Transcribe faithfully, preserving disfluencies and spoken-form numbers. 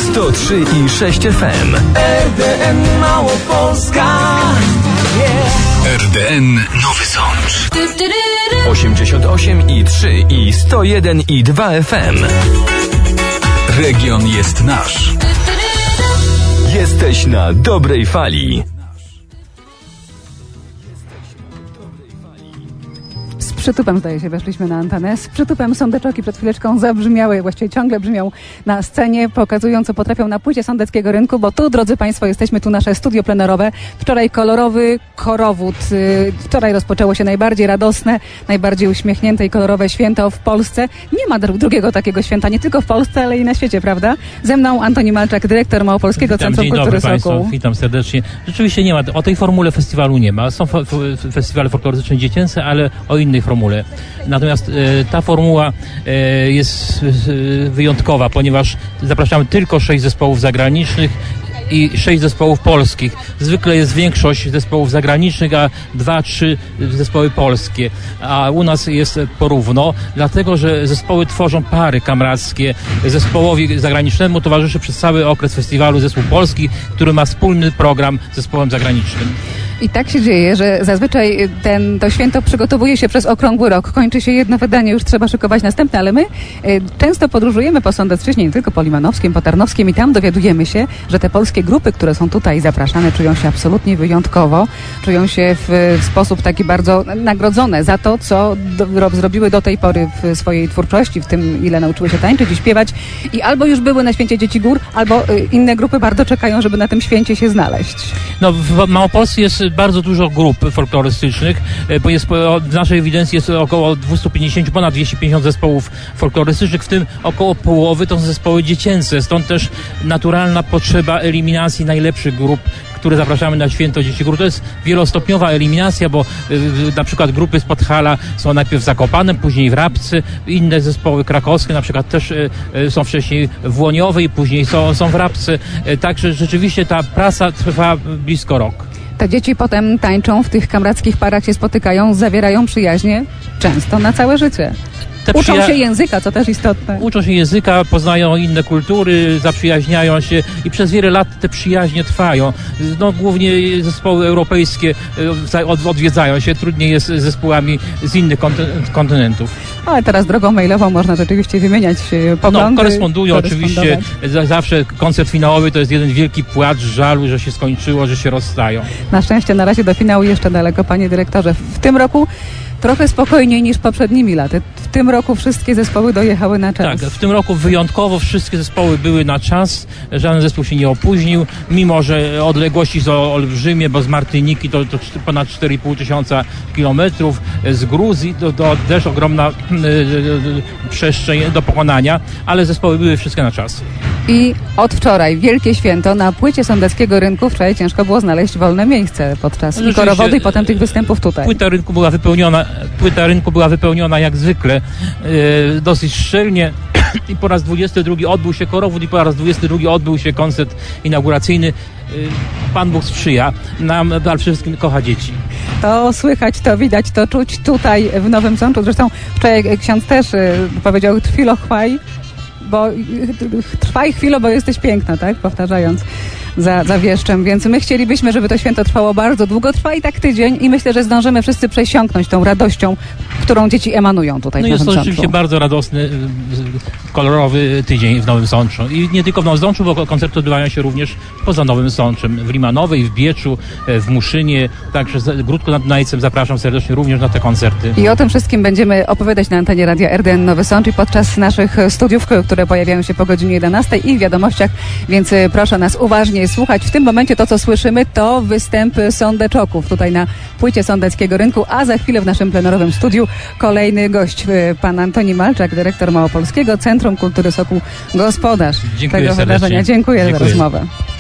sto trzy i sześć F M. R D N Małopolska. Yeah. R D N Nowy Sącz. osiemdziesiąt osiem i trzy i sto jeden i dwa F M. Region jest nasz. Jesteś na dobrej fali. Z przytupem, zdaje się, weszliśmy na antenę. Z przytupem sądeczoki przed chwileczką zabrzmiały, właściwie ciągle brzmią na scenie, pokazują, co potrafią na płycie Sądeckiego Rynku, bo tu, drodzy Państwo, jesteśmy, tu nasze studio plenerowe. Wczoraj kolorowy korowód. Wczoraj rozpoczęło się najbardziej radosne, najbardziej uśmiechnięte i kolorowe święto w Polsce. Nie ma drugiego takiego święta, nie tylko w Polsce, ale i na świecie, prawda? Ze mną Antoni Malczak, dyrektor Małopolskiego Witam, Centrum dzień Kultury dobry Sokół. Państwu, witam serdecznie. Rzeczywiście nie ma, o tej formule festiwalu nie ma. Są f- f- festiwale folklorystyczne dziecięce, ale o innej formule. Natomiast e, ta formuła e, jest e, wyjątkowa, ponieważ zapraszamy tylko sześć zespołów zagranicznych i sześć zespołów polskich. Zwykle jest większość zespołów zagranicznych, a dwa, trzy zespoły polskie. A u nas jest porówno, dlatego że zespoły tworzą pary kamrackie. Zespołowi zagranicznemu towarzyszy przez cały okres festiwalu zespół polski, który ma wspólny program z zespołem zagranicznym. I tak się dzieje, że zazwyczaj ten, to święto przygotowuje się przez okrągły rok. Kończy się jedno wydanie, już trzeba szykować następne, ale my y, często podróżujemy po Sądecczyźnie, nie tylko po Limanowskiem, po Tarnowskim i tam dowiadujemy się, że te polskie grupy, które są tutaj zapraszane, czują się absolutnie wyjątkowo, czują się w, w sposób taki bardzo nagrodzone za to, co do, zrobiły do tej pory w swojej twórczości, w tym, ile nauczyły się tańczyć i śpiewać i albo już były na Święcie Dzieci Gór, albo y, inne grupy bardzo czekają, żeby na tym święcie się znaleźć. No, w Małopolsce jest bardzo dużo grup folklorystycznych, bo jest, w naszej ewidencji jest około dwieście pięćdziesiąt, ponad dwieście pięćdziesiąt zespołów folklorystycznych, w tym około połowy to są zespoły dziecięce, stąd też naturalna potrzeba eliminacji najlepszych grup, które zapraszamy na Święto Dzieci Gór. To jest wielostopniowa eliminacja, bo y, na przykład grupy z Podhala są najpierw w Zakopanem, później w Rabce, inne zespoły krakowskie na przykład też y, y, są wcześniej w Łoniowej, później są, są w Rabce, y, także rzeczywiście ta praca trwa blisko rok. Te dzieci potem tańczą, w tych kamrackich parach się spotykają, zawierają przyjaźnie, często na całe życie. Te Uczą przyja- się języka, co też istotne. Uczą się języka, poznają inne kultury, zaprzyjaźniają się i przez wiele lat te przyjaźnie trwają. No, głównie zespoły europejskie odwiedzają się, trudniej jest z zespołami z innych konty- kontynentów. Ale teraz drogą mailową można rzeczywiście wymieniać poglądy. No, korespondują oczywiście. Zawsze koncert finałowy to jest jeden wielki płacz żalu, że się skończyło, że się rozstają. Na szczęście na razie do finału jeszcze daleko, panie dyrektorze. W tym roku trochę spokojniej niż poprzednimi laty. W tym roku wszystkie zespoły dojechały na czas. Tak, w tym roku wyjątkowo wszystkie zespoły były na czas. Żaden zespół się nie opóźnił, mimo że odległości są olbrzymie, bo z Martyniki to, to ponad cztery i pół tysiąca kilometrów, z Gruzji to, to też ogromna y, y, przestrzeń do pokonania, ale zespoły były wszystkie na czas. I od wczoraj wielkie święto na płycie Sądeckiego Rynku. Wczoraj ciężko było znaleźć wolne miejsce podczas i korowody i potem tych występów tutaj. Płyta rynku była wypełniona, płyta rynku była wypełniona jak zwykle, yy, dosyć szczelnie i po raz dwudziesty drugi odbył się korowód i po raz dwudziesty drugi odbył się koncert inauguracyjny. Yy, Pan Bóg sprzyja nam, ale przede wszystkim kocha dzieci. To słychać, to widać, to czuć tutaj w Nowym Sączu. Zresztą wczoraj ksiądz też yy, powiedział trwilochwaj, bo trwaj chwilę, bo jesteś piękna, tak? Powtarzając za, za wieszczem. Więc my chcielibyśmy, żeby to święto trwało bardzo długo. Trwa i tak tydzień i myślę, że zdążymy wszyscy przesiąknąć tą radością, którą dzieci emanują tutaj no w Nowym Sączu. No jest to rzeczywiście bardzo radosny, kolorowy tydzień w Nowym Sączu. I nie tylko w Nowym Sączu, bo koncerty odbywają się również poza Nowym Sączem. W Limanowej, w Bieczu, w Muszynie. Także z Gródku nad Dunajcem zapraszam serdecznie również na te koncerty. I o tym wszystkim będziemy opowiadać na antenie Radia R D N Nowy Sącz i podczas naszych studiów, które pojawiają się po godzinie jedenastej i w wiadomościach, więc proszę nas uważnie słuchać. W tym momencie to, co słyszymy, to występy sądeczoków tutaj na płycie Sądeckiego Rynku, a za chwilę w naszym plenerowym studiu kolejny gość, pan Antoni Malczak, dyrektor Małopolskiego Centrum Kultury Sokół, gospodarz Dziękuję tego serdecznie. wydarzenia. Dziękuję, Dziękuję za rozmowę.